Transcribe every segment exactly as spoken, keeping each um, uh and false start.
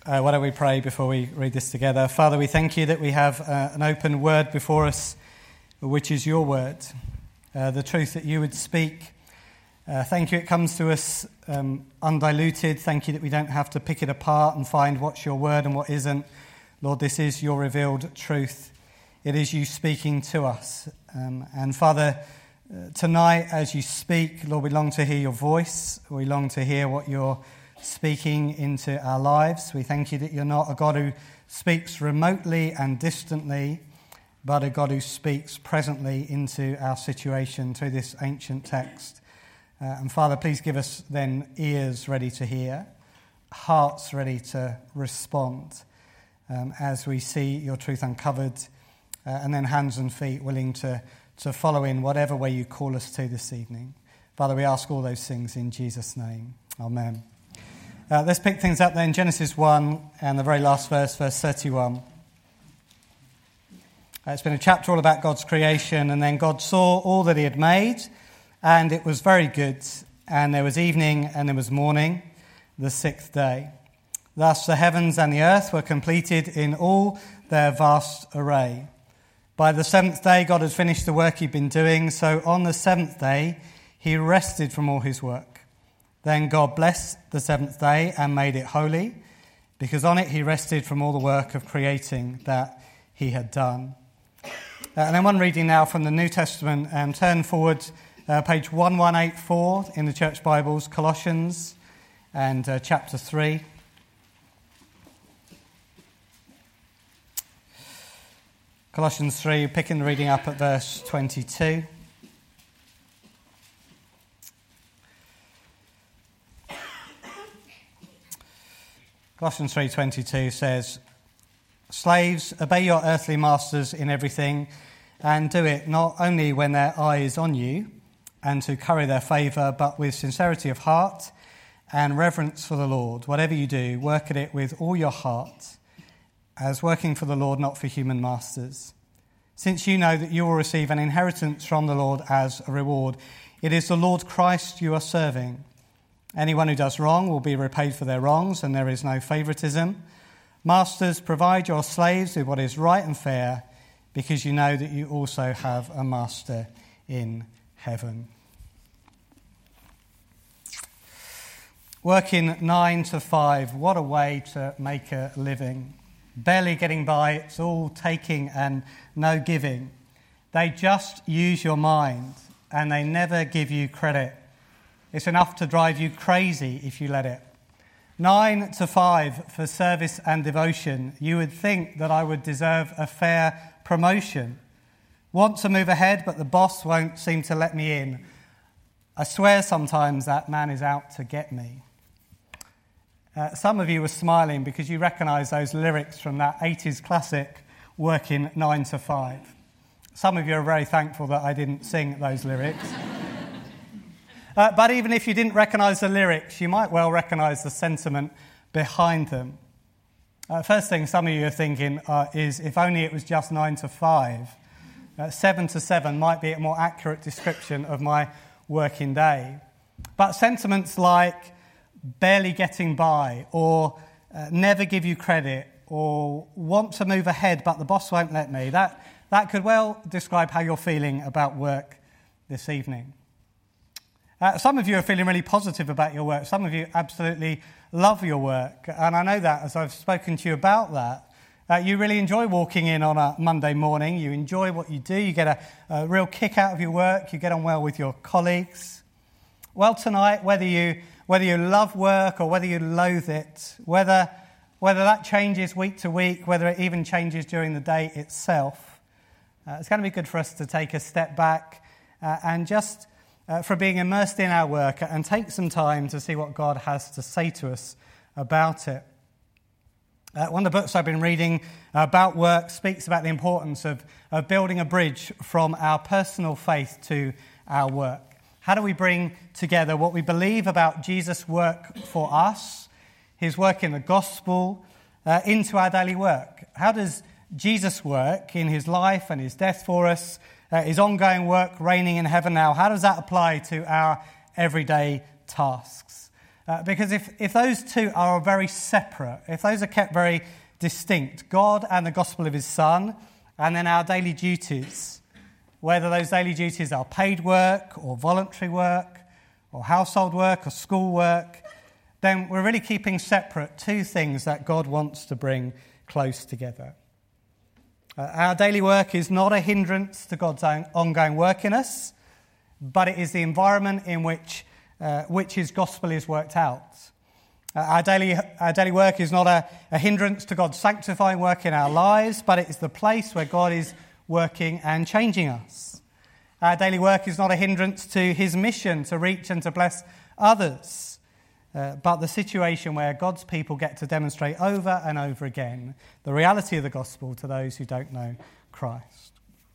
Uh, why don't we pray before we read this together? Father, we thank you that we have uh, an open word before us, which is your word, uh, the truth that you would speak. Uh, thank you it comes to us um, undiluted. Thank you that we don't have to pick it apart and find what's your word and what isn't. Lord, this is your revealed truth. It is you speaking to us. Um, and Father, uh, tonight as you speak, Lord, we long to hear your voice. We long to hear what you're speaking into our lives. We thank you that you're not a God who speaks remotely and distantly, but a God who speaks presently into our situation through this ancient text. Uh, and Father, please give us then ears ready to hear, hearts ready to respond um, as we see your truth uncovered, uh, and then hands and feet willing to, to follow in whatever way you call us to this evening. Father, we ask all those things in Jesus' name. Amen. Uh, let's pick things up then, Genesis one and the very last verse, verse thirty-one. Uh, it's been a chapter all about God's creation, and then God saw all that he had made, and it was very good, and there was evening and there was morning, the sixth day. Thus the heavens and the earth were completed in all their vast array. By the seventh day God had finished the work he'd been doing, so on the seventh day he rested from all his work. Then God blessed the seventh day and made it holy, because on it he rested from all the work of creating that he had done. Uh, and then one reading now from the New Testament, um, turn forward uh, page one one eight four in the Church Bibles, Colossians and uh, chapter three. Colossians three, picking the reading up at verse twenty-two. Colossians three twenty-two says, "Slaves, obey your earthly masters in everything, and do it not only when their eye is on you, and to curry their favour, but with sincerity of heart and reverence for the Lord. Whatever you do, work at it with all your heart, as working for the Lord, not for human masters. Since you know that you will receive an inheritance from the Lord as a reward. It is the Lord Christ you are serving. Anyone who does wrong will be repaid for their wrongs, and there is no favouritism. Masters, provide your slaves with what is right and fair, because you know that you also have a master in heaven." Working nine to five, what a way to make a living. Barely getting by, it's all taking and no giving. They just use your mind, and they never give you credit. It's enough to drive you crazy if you let it. Nine to five for service and devotion. You would think that I would deserve a fair promotion. Want to move ahead, but the boss won't seem to let me in. I swear sometimes that man is out to get me. Uh, some of you were smiling because you recognise those lyrics from that eighties classic, Working nine to five. Some of you are very thankful that I didn't sing those lyrics. Uh, but even if you didn't recognise the lyrics, you might well recognise the sentiment behind them. Uh, first thing some of you are thinking uh, is, if only it was just nine to five. Uh, seven to seven might be a more accurate description of my working day. But sentiments like barely getting by, or uh, never give you credit, or want to move ahead but the boss won't let me, that, that could well describe how you're feeling about work this evening. Uh, some of you are feeling really positive about your work. Some of you absolutely love your work. And I know that as I've spoken to you about that. Uh, you really enjoy walking in on a Monday morning. You enjoy what you do. You get a, a real kick out of your work. You get on well with your colleagues. Well, tonight, whether you whether you love work or whether you loathe it, whether, whether that changes week to week, whether it even changes during the day itself, uh, it's going to be good for us to take a step back uh, and just... Uh, for being immersed in our work and take some time to see what God has to say to us about it. Uh, one of the books I've been reading about work speaks about the importance of, of building a bridge from our personal faith to our work. How do we bring together what we believe about Jesus' work for us, his work in the gospel, uh, into our daily work? How does Jesus' work in his life and his death for us, Uh, his ongoing work reigning in heaven now, how does that apply to our everyday tasks? Uh, because if, if those two are very separate, if those are kept very distinct, God and the gospel of his Son, and then our daily duties, whether those daily duties are paid work or voluntary work or household work or school work, then we're really keeping separate two things that God wants to bring close together. Uh, our daily work is not a hindrance to God's own ongoing work in us, but it is the environment in which uh, which his gospel is worked out. Uh, our daily our daily work is not a, a hindrance to God's sanctifying work in our lives, but it is the place where God is working and changing us. Our daily work is not a hindrance to his mission to reach and to bless others, uh, but the situation where God's people get to demonstrate over and over again the reality of the gospel to those who don't know Christ.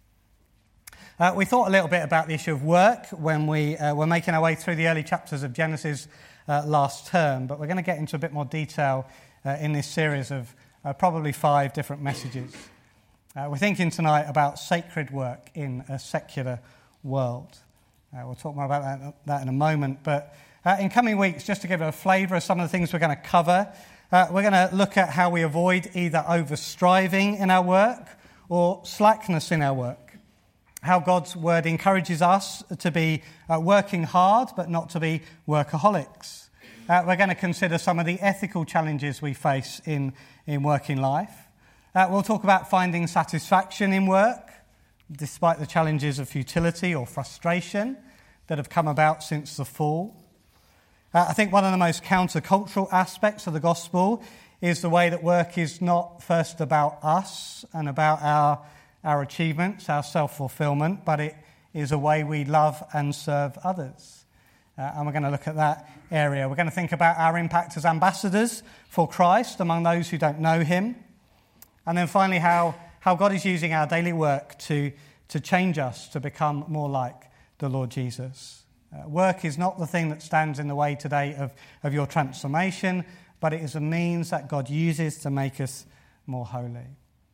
Uh, we thought a little bit about the issue of work when we uh, were making our way through the early chapters of Genesis uh, last term, but we're going to get into a bit more detail uh, in this series of uh, probably five different messages. Uh, we're thinking tonight about sacred work in a secular world. Uh, we'll talk more about that, that in a moment, but uh, in coming weeks, just to give a flavour of some of the things we're going to cover, uh, we're going to look at how we avoid either over-striving in our work or slackness in our work. How God's word encourages us to be uh, working hard, but not to be workaholics. Uh, we're going to consider some of the ethical challenges we face in, in working life. Uh, we'll talk about finding satisfaction in work, despite the challenges of futility or frustration that have come about since the fall. Uh, I think one of the most countercultural aspects of the gospel is the way that work is not first about us and about our our achievements, our self-fulfillment, but it is a way we love and serve others. Uh, and we're going to look at that area. We're going to think about our impact as ambassadors for Christ among those who don't know him. And then finally, how, how God is using our daily work to, to change us to become more like the Lord Jesus. Uh, work is not the thing that stands in the way today of, of your transformation, but it is a means that God uses to make us more holy.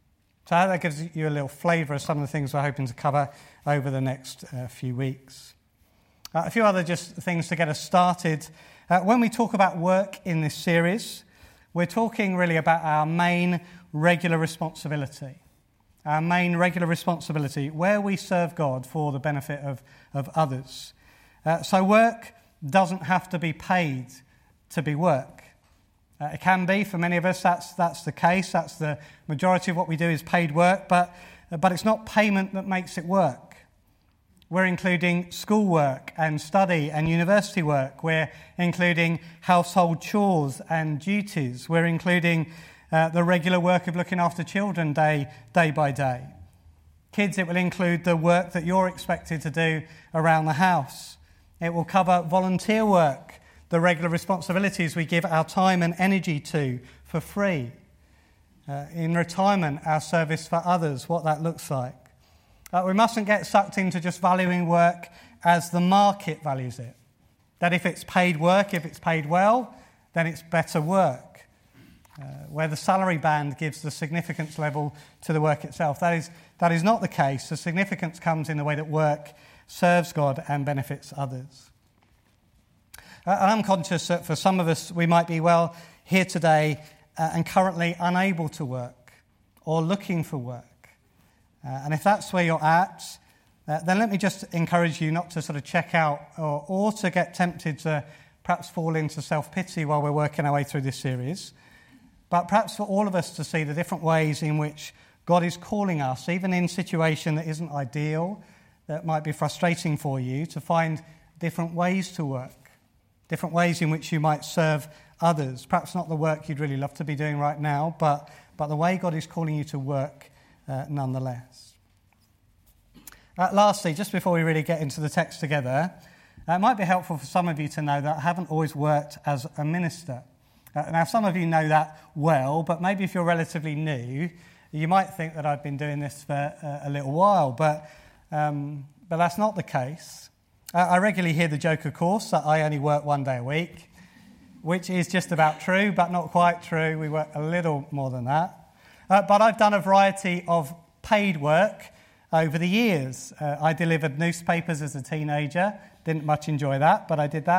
So that gives you a little flavour of some of the things we're hoping to cover over the next uh, few weeks. Uh, a few other just things to get us started. Uh, when we talk about work in this series, we're talking really about our main regular responsibility. Our main regular responsibility, where we serve God for the benefit of, of others. Uh, so work doesn't have to be paid to be work. Uh, it can be, for many of us, that's that's the case. That's the majority of what we do is paid work, but, but it's not payment that makes it work. We're including schoolwork and study and university work. We're including household chores and duties. We're including uh, the regular work of looking after children day, day by day. Kids, it will include the work that you're expected to do around the house. It will cover volunteer work, the regular responsibilities we give our time and energy to for free. Uh, in retirement, our service for others, what that looks like. Uh, we mustn't get sucked into just valuing work as the market values it. That if it's paid work, if it's paid well, then it's better work. Uh, where the salary band gives the significance level to the work itself. That is, that is not the case. The significance comes in the way that work serves God and benefits others. Uh, and I'm conscious that for some of us, we might be, well, here today uh, and currently unable to work or looking for work. Uh, and if that's where you're at, uh, then let me just encourage you not to sort of check out or, or to get tempted to perhaps fall into self-pity while we're working our way through this series, but perhaps for all of us to see the different ways in which God is calling us, even in a situation that isn't ideal, that might be frustrating for you, to find different ways to work. Different ways in which you might serve others. Perhaps not the work you'd really love to be doing right now, but, but the way God is calling you to work uh, nonetheless. Uh, lastly, just before we really get into the text together, uh, it might be helpful for some of you to know that I haven't always worked as a minister. Uh, now, some of you know that well, but maybe if you're relatively new, you might think that I've been doing this for uh, a little while, but, um, but that's not the case. Uh, I regularly hear the joke, of course, that I only work one day a week, which is just about true, but not quite true. We work a little more than that. Uh, but I've done a variety of paid work over the years. Uh, I delivered newspapers as a teenager. Didn't much enjoy that, but I did that.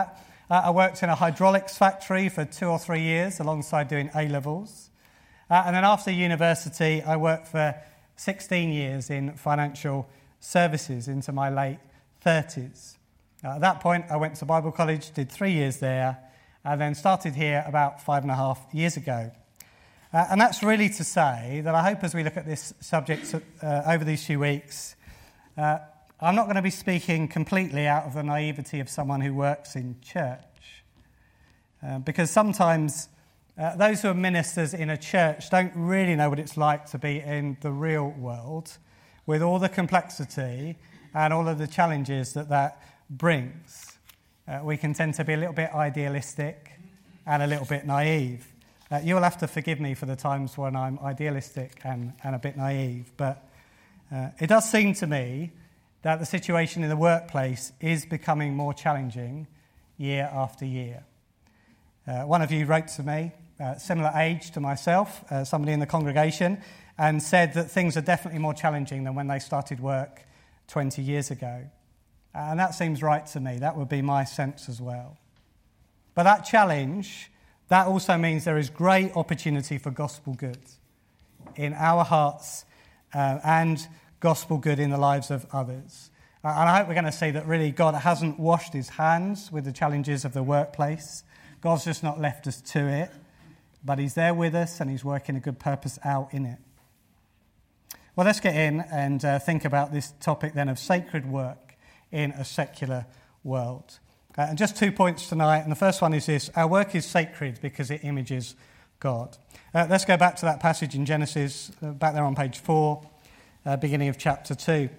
Uh, I worked in a hydraulics factory for two or three years alongside doing A-levels. Uh, and then after university, I worked for sixteen years in financial services into my late thirties. Uh, at that point, I went to Bible college, did three years there, and then started here about five and a half years ago. Uh, and that's really to say that I hope as we look at this subject uh, over these few weeks, uh, I'm not going to be speaking completely out of the naivety of someone who works in church. Uh, because sometimes uh, those who are ministers in a church don't really know what it's like to be in the real world with all the complexity and all of the challenges that that brings. Uh, we can tend to be a little bit idealistic and a little bit naive. Uh, you'll have to forgive me for the times when I'm idealistic and, and a bit naive, but uh, it does seem to me that the situation in the workplace is becoming more challenging year after year. Uh, one of you wrote to me, uh, similar age to myself, uh, somebody in the congregation, and said that things are definitely more challenging than when they started work twenty years ago. And that seems right to me. That would be my sense as well. But that challenge, that also means there is great opportunity for gospel good in our hearts uh, and gospel good in the lives of others. Uh, and I hope we're going to see that really God hasn't washed his hands with the challenges of the workplace. God's just not left us to it, but he's there with us and he's working a good purpose out in it. Well, let's get in and uh, think about this topic then of sacred work in a secular world. Uh, and just two points tonight, and the first one is this: our work is sacred because it images God. Uh, let's go back to that passage in Genesis, uh, back there on page four, uh, beginning of chapter two.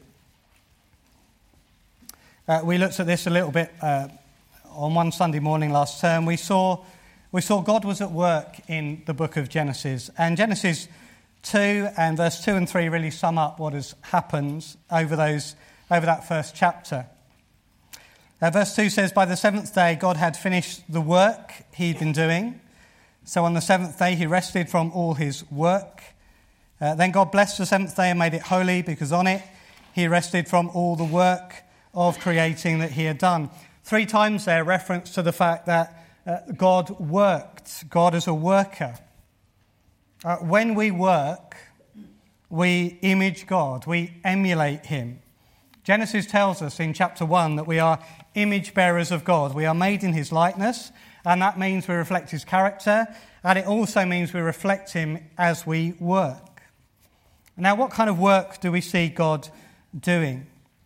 Uh, we looked at this a little bit uh, on one Sunday morning last term. We saw we saw God was at work in the book of Genesis, and Genesis two and verse two and three really sum up what has happened over those over that first chapter. Uh, verse two says, by the seventh day God had finished the work he'd been doing. So on the seventh day he rested from all his work. Uh, then God blessed the seventh day and made it holy, because on it he rested from all the work of creating that he had done. Three times there reference to the fact that uh, God worked. God is a worker. Uh, when we work, we image God. We emulate him. Genesis tells us in chapter one that we are image bearers of God. We are made in his likeness, and that means we reflect his character, and it also means we reflect him as we work. Now, what kind of work do we see God doing?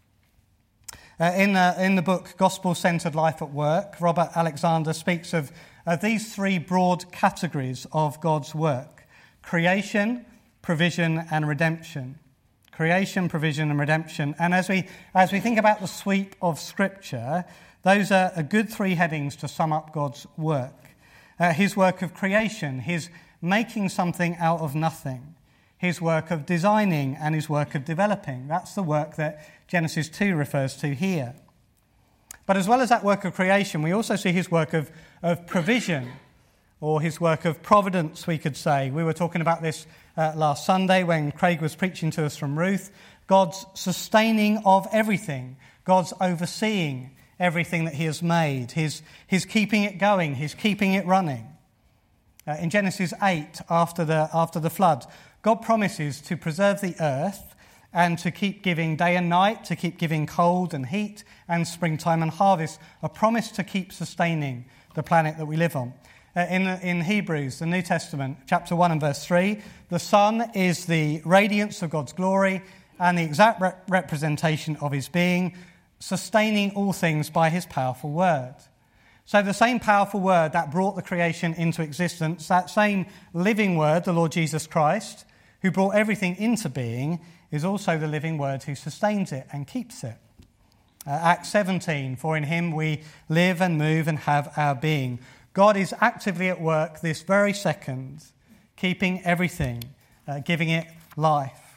Uh, in, the, in the book Gospel-Centered Life at Work, Robert Alexander speaks of, of these three broad categories of God's work: creation, provision, and redemption. Creation, provision, and redemption. And as we as we think about the sweep of Scripture, those are a good three headings to sum up God's work. Uh, his work of creation, his making something out of nothing. His work of designing and his work of developing. That's the work that Genesis two refers to here. But as well as that work of creation, we also see his work of, of provision, or his work of providence, we could say. We were talking about this uh, last Sunday when Craig was preaching to us from Ruth. God's sustaining of everything. God's overseeing everything that he has made. His, his keeping it going. His keeping it running. Uh, in Genesis eight, after the, after the flood, God promises to preserve the earth and to keep giving day and night, to keep giving cold and heat and springtime and harvest. A promise to keep sustaining the planet that we live on. Uh, in, in Hebrews, the New Testament, chapter one and verse three, the sun is the radiance of God's glory and the exact re- representation of his being, sustaining all things by his powerful word. So the same powerful word that brought the creation into existence, that same living word, the Lord Jesus Christ, who brought everything into being, is also the living word who sustains it and keeps it. Uh, Acts seventeen, for in him we live and move and have our being. God is actively at work this very second, keeping everything, uh, giving it life.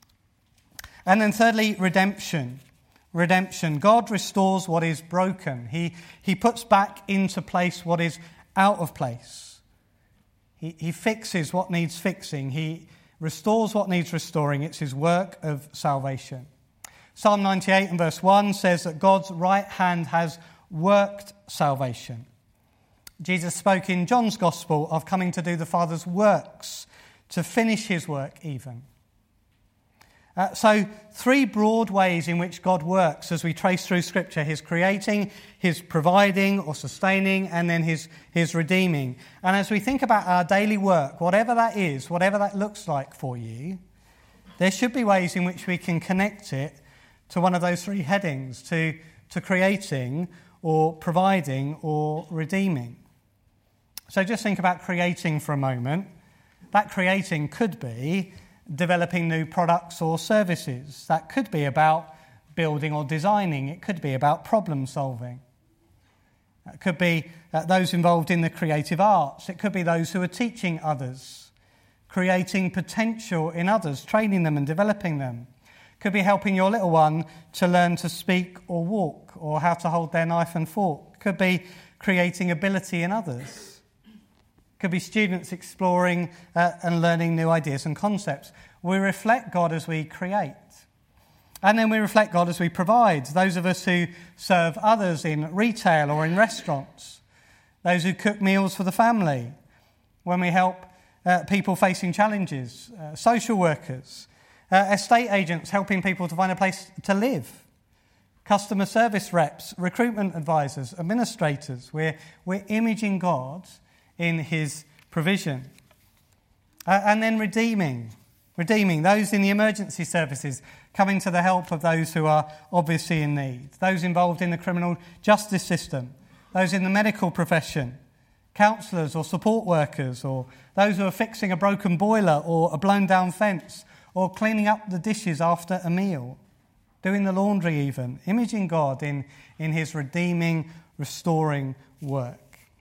And then thirdly, redemption. Redemption. God restores what is broken. He, he puts back into place what is out of place. He, he fixes what needs fixing. He restores what needs restoring. It's his work of salvation. Psalm ninety-eight and verse one says that God's right hand has worked salvation. Jesus spoke in John's Gospel of coming to do the Father's works, to finish his work even. Uh, so three broad ways in which God works as we trace through Scripture: his creating, his providing or sustaining, and then his, his redeeming. And as we think about our daily work, whatever that is, whatever that looks like for you, there should be ways in which we can connect it to one of those three headings, to, to creating or providing or redeeming. So just think about creating for a moment. That creating could be developing new products or services. That could be about building or designing. It could be about problem solving. It could be uh, those involved in the creative arts. It could be those who are teaching others, creating potential in others, training them and developing them. It could be helping your little one to learn to speak or walk, or how to hold their knife and fork. It could be creating ability in others. Could be students exploring uh, and learning new ideas and concepts. We reflect God as we create. And then we reflect God as we provide. Those of us who serve others in retail or in restaurants. Those who cook meals for the family. When we help uh, people facing challenges. Uh, social workers. Uh, estate agents helping people to find a place to live. Customer service reps. Recruitment advisors. Administrators. We're, we're imaging God in his provision. Uh, and then redeeming. Redeeming those in the emergency services, coming to the help of those who are obviously in need. Those involved in the criminal justice system. Those in the medical profession. Counsellors or support workers, or those who are fixing a broken boiler or a blown down fence, or cleaning up the dishes after a meal. Doing the laundry even. Imaging God in, in his redeeming, restoring work.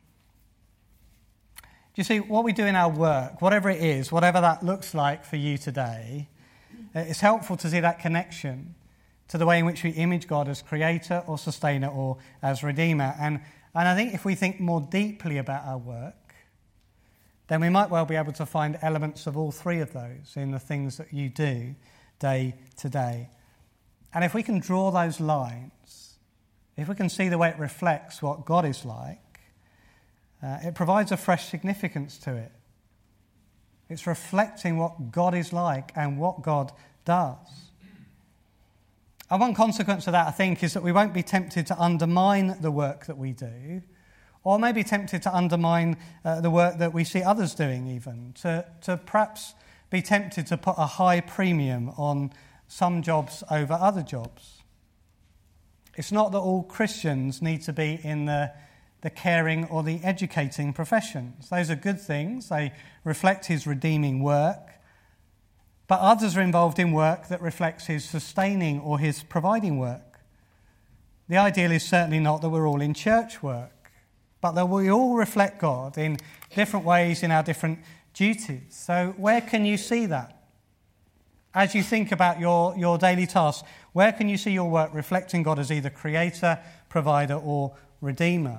Do you see, what we do in our work, whatever it is, whatever that looks like for you today, it's helpful to see that connection to the way in which we image God as creator or sustainer or as redeemer. And, and I think if we think more deeply about our work, then we might well be able to find elements of all three of those in the things that you do day to day. And if we can draw those lines, if we can see the way it reflects what God is like, Uh, it provides a fresh significance to it. It's reflecting what God is like and what God does. And one consequence of that, I think, is that we won't be tempted to undermine the work that we do, or maybe tempted to undermine uh, the work that we see others doing even, to, to perhaps be tempted to put a high premium on some jobs over other jobs. It's not that all Christians need to be in the the caring or the educating professions. Those are good things. They reflect his redeeming work. But others are involved in work that reflects his sustaining or his providing work. The ideal is certainly not that we're all in church work, but that we all reflect God in different ways in our different duties. So where can you see that? As you think about your, your daily tasks, where can you see your work reflecting God as either creator, provider, or redeemer?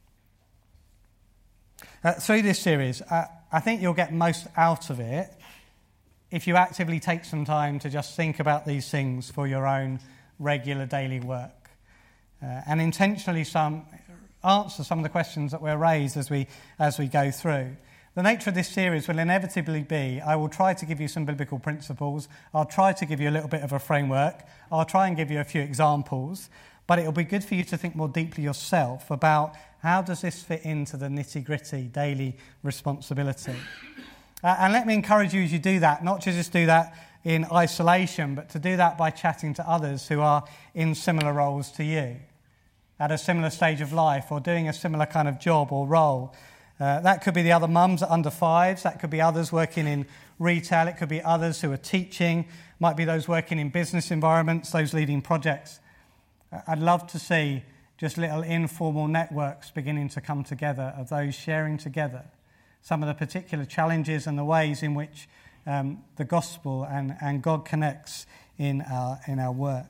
Uh, through this series, uh, I think you'll get most out of it if you actively take some time to just think about these things for your own regular daily work. Uh, and intentionally some answer some of the questions that were raised as we as we go through. The nature of this series will inevitably be, I will try to give you some biblical principles, I'll try to give you a little bit of a framework, I'll try and give you a few examples, but it'll be good for you to think more deeply yourself about how does this fit into the nitty-gritty daily responsibility. Uh, and let me encourage you as you do that, not to just do that in isolation, but to do that by chatting to others who are in similar roles to you, at a similar stage of life, or doing a similar kind of job or role. Uh, that could be the other mums at under fives, that could be others working in retail, it could be others who are teaching, might be those working in business environments, those leading projects. I'd love to see just little informal networks beginning to come together of those sharing together some of the particular challenges and the ways in which um, the gospel and, and God connects in our, in our work.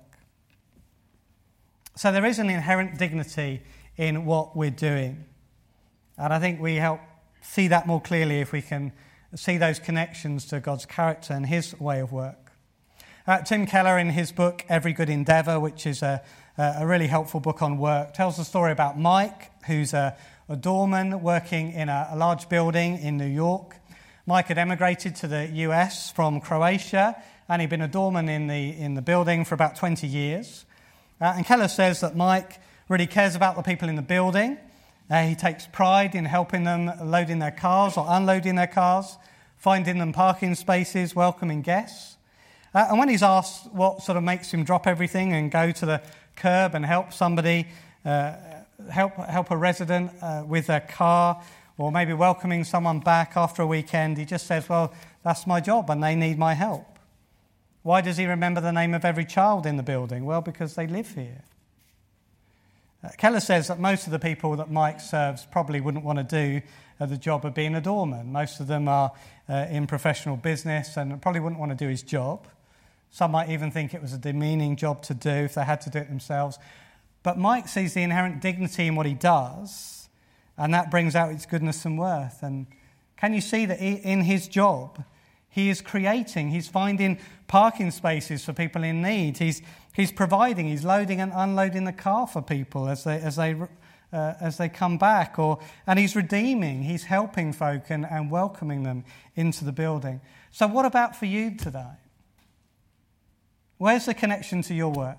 So there is an inherent dignity in what we're doing. And I think we help see that more clearly if we can see those connections to God's character and his way of work. Uh, Tim Keller, in his book, Every Good Endeavour, which is a, a really helpful book on work, tells the story about Mike, who's a a doorman working in a, a large building in New York. Mike had emigrated to the U S from Croatia, and he'd been a doorman in the, in the building for about twenty years. Uh, and Keller says that Mike really cares about the people in the building. Uh, he takes pride in helping them loading their cars or unloading their cars, finding them parking spaces, welcoming guests. Uh, and when he's asked what sort of makes him drop everything and go to the curb and help somebody, uh, help help a resident uh, with their car, or maybe welcoming someone back after a weekend, he just says, well, that's my job and they need my help. Why does he remember the name of every child in the building? Well, because they live here. Uh, Keller says that most of the people that Mike serves probably wouldn't want to do uh, the job of being a doorman. Most of them are uh, in professional business and probably wouldn't want to do his job. Some might even think it was a demeaning job to do if they had to do it themselves. But Mike sees the inherent dignity in what he does, and that brings out its goodness and worth. And can you see that in his job, he is creating, he's finding parking spaces for people in need. He's he's providing, he's loading and unloading the car for people as they as they uh, as they come back, or and he's redeeming, he's helping folk and, and welcoming them into the building. So what about for you today? Where's the connection to your work?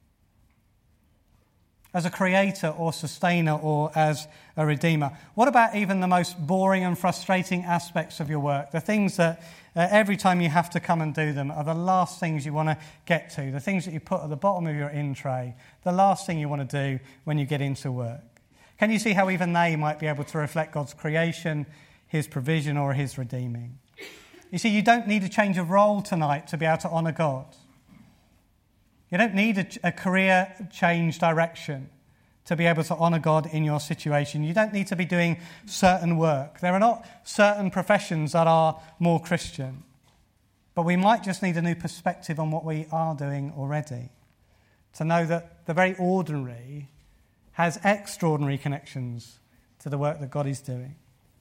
As a creator or sustainer or as a redeemer? What about even the most boring and frustrating aspects of your work? The things that uh, every time you have to come and do them are the last things you want to get to, the things that you put at the bottom of your in tray, the last thing you want to do when you get into work. Can you see how even they might be able to reflect God's creation, his provision or his redeeming? You see, you don't need a change of role tonight to be able to honour God. You don't need a, a career change direction to be able to honour God in your situation. You don't need to be doing certain work. There are not certain professions that are more Christian. But we might just need a new perspective on what we are doing already. To know that the very ordinary has extraordinary connections to the work that God is doing.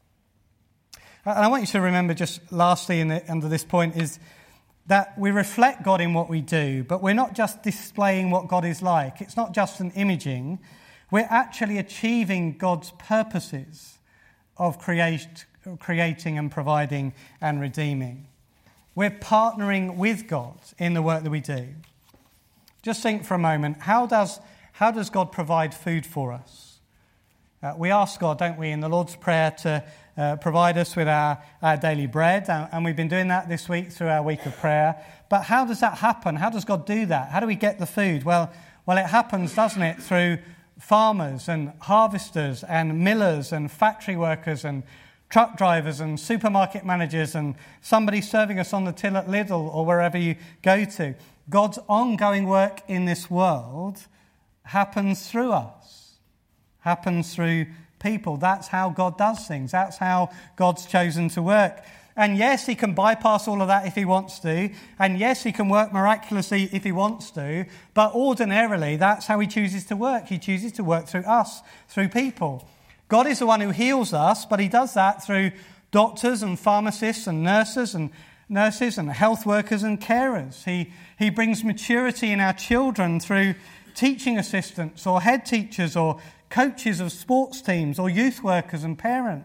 And I want you to remember just lastly in the, under this point is that we reflect God in what we do, but we're not just displaying what God is like. It's not just an imaging. We're actually achieving God's purposes of create, creating and providing and redeeming. We're partnering with God in the work that we do. Just think for a moment, how does, how does God provide food for us? Uh, we ask God, don't we, in the Lord's Prayer to uh, provide us with our, our daily bread, and, and we've been doing that this week through our week of prayer. But how does that happen? How does God do that? How do we get the food? Well, well, it happens, doesn't it, through farmers and harvesters and millers and factory workers and truck drivers and supermarket managers and somebody serving us on the till at Lidl or wherever you go to. God's ongoing work in this world happens through us, happens through people. That's how God does things. That's how God's chosen to work. And yes, he can bypass all of that if he wants to. And yes, he can work miraculously if he wants to. But ordinarily, that's how he chooses to work. He chooses to work through us, through people. God is the one who heals us, but he does that through doctors and pharmacists and nurses and nurses and health workers and carers. He, he brings maturity in our children through teaching assistants or head teachers or coaches of sports teams or youth workers and parents.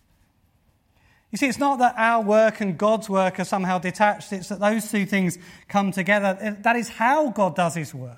You see, it's not that our work and God's work are somehow detached. It's that those two things come together. That is how God does his work.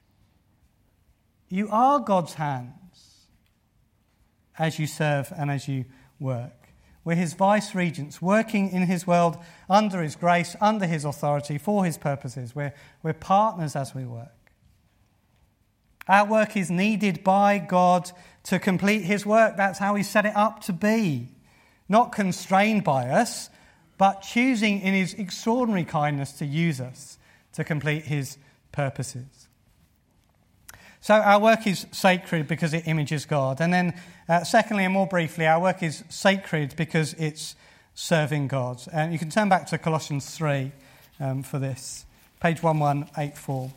You are God's hands as you serve and as you work. We're his vice regents, working in his world under his grace, under his authority, for his purposes. We're, we're partners as we work. Our work is needed by God to complete his work. That's how he set it up to be. Not constrained by us, but choosing in his extraordinary kindness to use us to complete his purposes. So our work is sacred because it images God. And then uh, secondly, and more briefly, our work is sacred because it's serving God. And you can turn back to Colossians three um, for this. Page eleven eighty-four.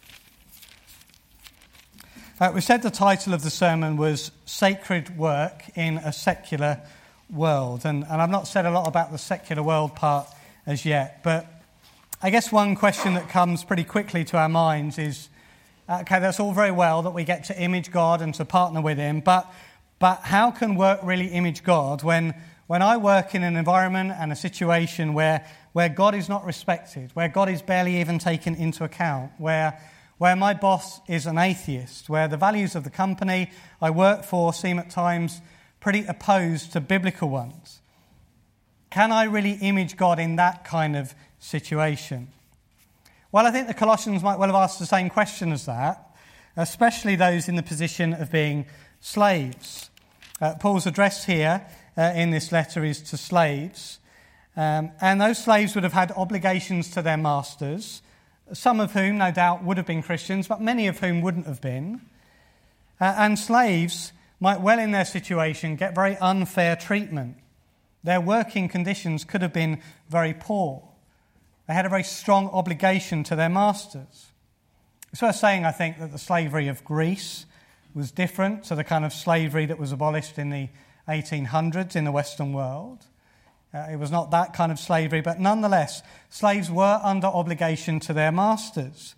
Uh, we said the title of the sermon was Sacred Work in a Secular World. And, and I've not said a lot about the secular world part as yet. But I guess one question that comes pretty quickly to our minds is, okay, that's all very well that we get to image God and to partner with him, but But how can work really image God when, when I work in an environment and a situation where, where God is not respected, where God is barely even taken into account, where, where my boss is an atheist, where the values of the company I work for seem at times pretty opposed to biblical ones? Can I really image God in that kind of situation? Well, I think the Colossians might well have asked the same question as that, especially those in the position of being slaves. Uh, Paul's address here uh, in this letter is to slaves, um, and those slaves would have had obligations to their masters, some of whom no doubt would have been Christians, but many of whom wouldn't have been. Uh, and slaves might well in their situation get very unfair treatment. Their working conditions could have been very poor. They had a very strong obligation to their masters. It's worth saying, I think, that the slavery of Greece was different to the kind of slavery that was abolished in the eighteen hundreds in the Western world. Uh, it was not that kind of slavery, but nonetheless, slaves were under obligation to their masters.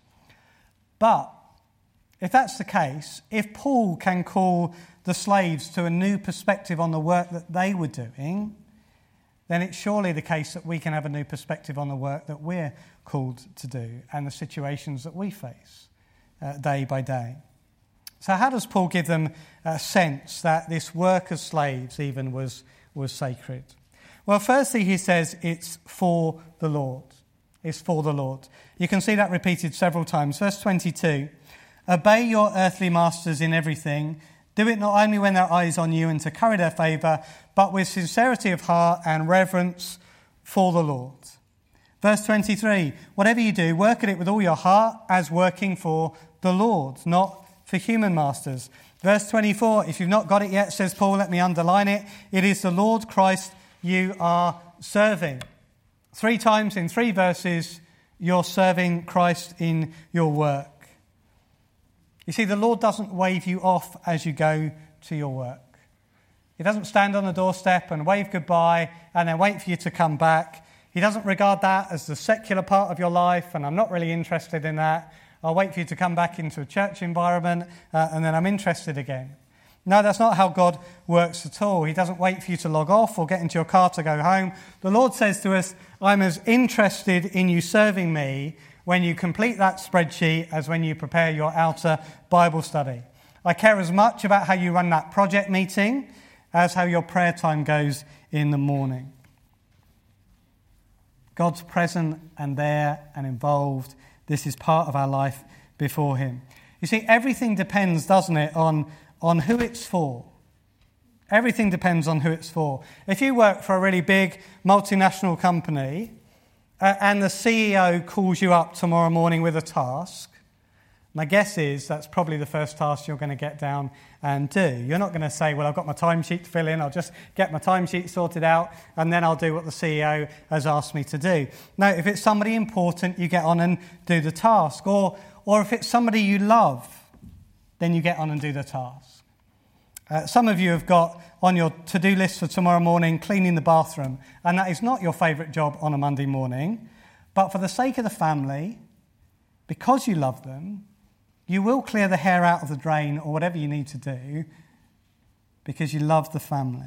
But if that's the case, if Paul can call the slaves to a new perspective on the work that they were doing, then it's surely the case that we can have a new perspective on the work that we're called to do and the situations that we face uh, day by day. So how does Paul give them a sense that this work as slaves even was, was sacred? Well, firstly, he says it's for the Lord. It's for the Lord. You can see that repeated several times. Verse twenty-two, obey your earthly masters in everything. Do it not only when their eyes on you and to curry their favour, but with sincerity of heart and reverence for the Lord. Verse twenty-three, whatever you do, work at it with all your heart as working for the Lord, not for human masters. Verse twenty-four, if you've not got it yet, says Paul, let me underline it. It is the Lord Christ you are serving. Three times in three verses, you're serving Christ in your work. You see, the Lord doesn't wave you off as you go to your work. He doesn't stand on the doorstep and wave goodbye and then wait for you to come back. He doesn't regard that as the secular part of your life, and I'm not really interested in that. I'll wait for you to come back into a church environment uh, and then I'm interested again. No, that's not how God works at all. He doesn't wait for you to log off or get into your car to go home. The Lord says to us, I'm as interested in you serving me when you complete that spreadsheet as when you prepare your outer Bible study. I care as much about how you run that project meeting as how your prayer time goes in the morning. God's present and there and involved. This is part of our life before him. You see, everything depends, doesn't it, on, on who it's for. Everything depends on who it's for. If you work for a really big multinational company uh, and the C E O calls you up tomorrow morning with a task, my guess is that's probably the first task you're going to get down and do. You're not going to say, well, I've got my timesheet to fill in, I'll just get my timesheet sorted out, and then I'll do what the C E O has asked me to do. No, if it's somebody important, you get on and do the task. Or, or if it's somebody you love, then you get on and do the task. Uh, some of you have got on your to-do list for tomorrow morning cleaning the bathroom, and that is not your favourite job on a Monday morning, but for the sake of the family, because you love them, you will clear the hair out of the drain or whatever you need to do because you love the family.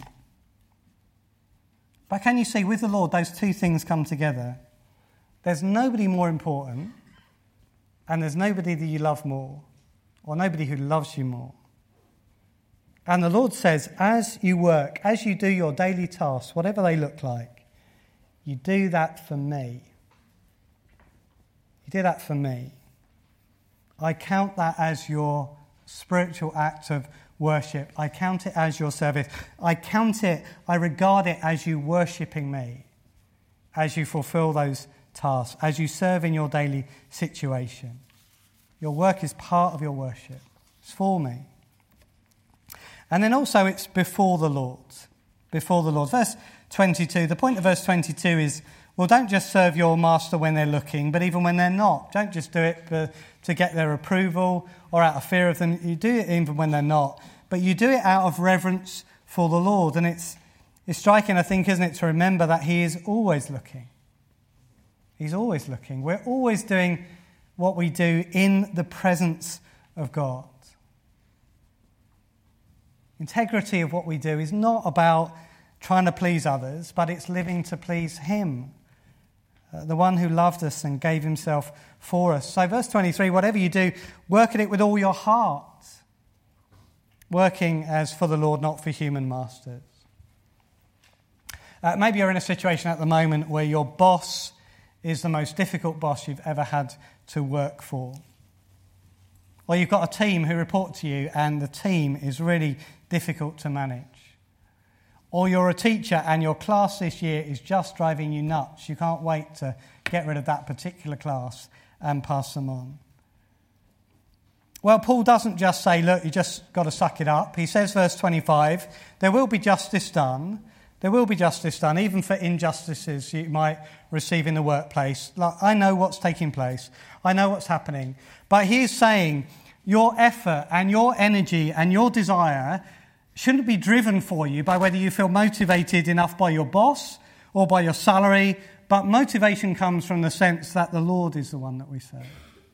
But can you see, with the Lord, those two things come together? There's nobody more important and there's nobody that you love more or nobody who loves you more. And the Lord says, as you work, as you do your daily tasks, whatever they look like, you do that for me. You do that for me. I count that as your spiritual act of worship. I count it as your service. I count it, I regard it as you worshipping me, as you fulfill those tasks, as you serve in your daily situation. Your work is part of your worship. It's for me. And then also it's before the Lord. Before the Lord. Verse twenty-two, the point of verse twenty-two is, well, don't just serve your master when they're looking, but even when they're not. Don't just do it for, to get their approval or out of fear of them. You do it even when they're not. But you do it out of reverence for the Lord. And it's, it's striking, I think, isn't it, to remember that he is always looking. He's always looking. We're always doing what we do in the presence of God. Integrity of what we do is not about trying to please others, but it's living to please him, uh, the one who loved us and gave himself for us. So verse twenty-three, whatever you do, work at it with all your heart, working as for the Lord, not for human masters. Uh, maybe you're in a situation at the moment where your boss is the most difficult boss you've ever had to work for. Or you've got a team who report to you and the team is really difficult to manage. Or you're a teacher and your class this year is just driving you nuts. You can't wait to get rid of that particular class and pass them on. Well, Paul doesn't just say, look, you just got to suck it up. He says, verse twenty-five, there will be justice done. There will be justice done, even for injustices you might receive in the workplace. Like, I know what's taking place. I know what's happening. But he's saying your effort and your energy and your desire shouldn't be driven for you by whether you feel motivated enough by your boss or by your salary, but motivation comes from the sense that the Lord is the one that we serve.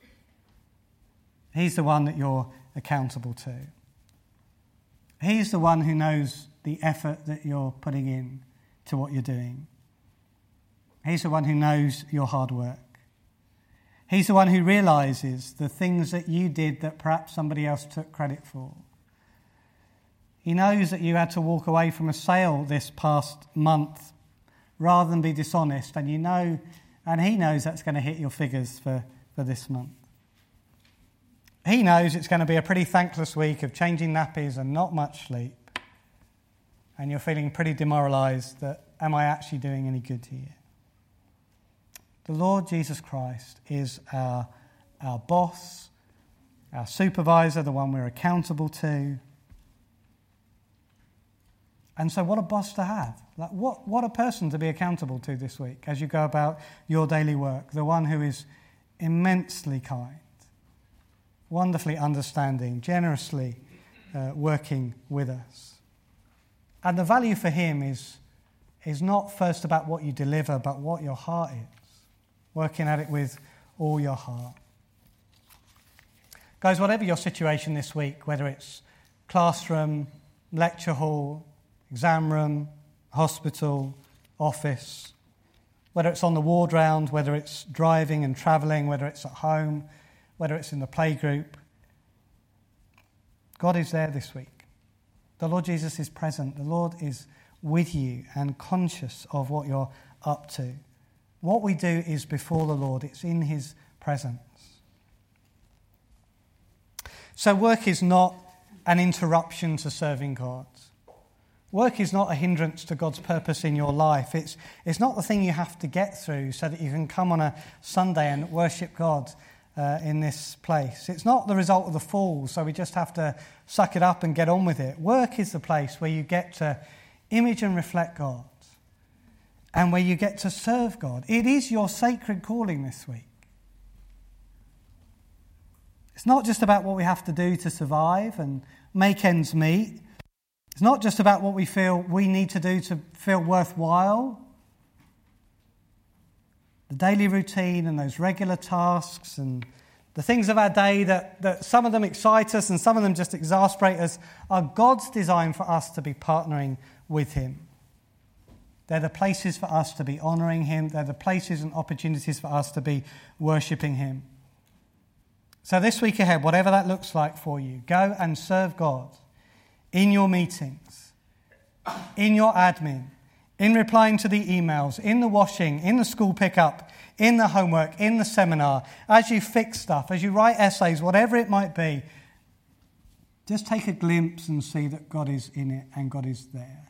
He's the one that you're accountable to. He's the one who knows the effort that you're putting in to what you're doing. He's the one who knows your hard work. He's the one who realises the things that you did that perhaps somebody else took credit for. He knows that you had to walk away from a sale this past month rather than be dishonest, and you know, and he knows that's going to hit your figures for, for this month. He knows it's going to be a pretty thankless week of changing nappies and not much sleep. And you're feeling pretty demoralised that, am I actually doing any good here? The Lord Jesus Christ is our, our boss, our supervisor, the one we're accountable to. And so what a boss to have. Like what, what a person to be accountable to this week as you go about your daily work. The one who is immensely kind, wonderfully understanding, generously uh, working with us. And the value for him is, is not first about what you deliver, but what your heart is. Working at it with all your heart. Guys, whatever your situation this week, whether it's classroom, lecture hall, exam room, hospital, office, whether it's on the ward round, whether it's driving and travelling, whether it's at home, whether it's in the playgroup, God is there this week. The Lord Jesus is present. The Lord is with you and conscious of what you're up to. What we do is before the Lord. It's in his presence. So work is not an interruption to serving God. Work is not a hindrance to God's purpose in your life. It's, it's not the thing you have to get through so that you can come on a Sunday and worship God uh, in this place. It's not the result of the fall, so we just have to suck it up and get on with it. Work is the place where you get to image and reflect God and where you get to serve God. It is your sacred calling this week. It's not just about what we have to do to survive and make ends meet. It's not just about what we feel we need to do to feel worthwhile. The daily routine and those regular tasks and the things of our day that, that some of them excite us and some of them just exasperate us are God's design for us to be partnering with him. They're the places for us to be honouring him. They're the places and opportunities for us to be worshipping him. So this week ahead, whatever that looks like for you, go and serve God in your meetings, in your admin, in replying to the emails, in the washing, in the school pickup, in the homework, in the seminar, as you fix stuff, as you write essays, whatever it might be, just take a glimpse and see that God is in it and God is there.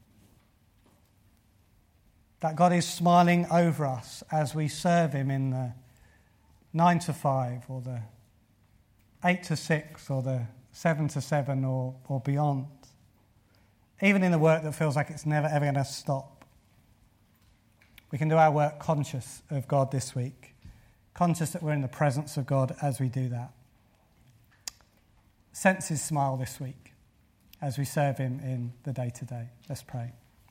That God is smiling over us as we serve him in the nine to five or the eight to six or the seven to seven or, or beyond. Even in the work that feels like it's never ever going to stop. We can do our work conscious of God this week. Conscious that we're in the presence of God as we do that. Sense his smile this week as we serve him in the day-to-day. Let's pray.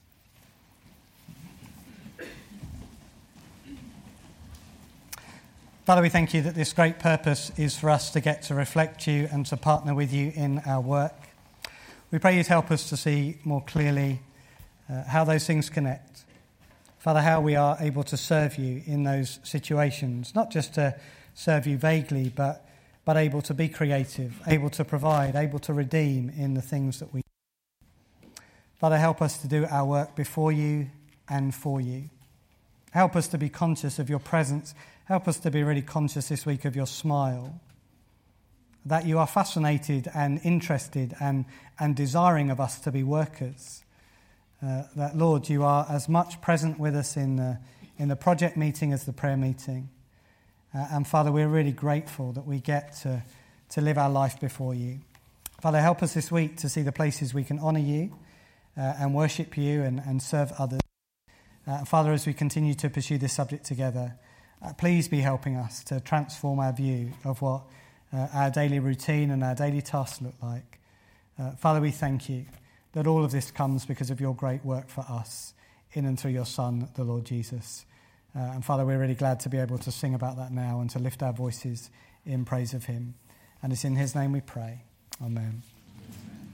Father, we thank you that this great purpose is for us to get to reflect you and to partner with you in our work. We pray you'd help us to see more clearly uh, how those things connect. Father, how we are able to serve you in those situations, not just to serve you vaguely, but, but able to be creative, able to provide, able to redeem in the things that we do. Father, help us to do our work before you and for you. Help us to be conscious of your presence. Help us to be really conscious this week of your smile, that you are fascinated and interested and, and desiring of us to be workers. Uh, that, Lord, you are as much present with us in the, in the project meeting as the prayer meeting. Uh, and, Father, we're really grateful that we get to, to live our life before you. Father, help us this week to see the places we can honour you uh, and worship you and, and serve others. Uh, Father, as we continue to pursue this subject together, uh, please be helping us to transform our view of what uh, our daily routine and our daily tasks look like. Uh, Father, we thank you that all of this comes because of your great work for us in and through your Son, the Lord Jesus. Uh, and Father, we're really glad to be able to sing about that now and to lift our voices in praise of him. And it's in his name we pray. Amen.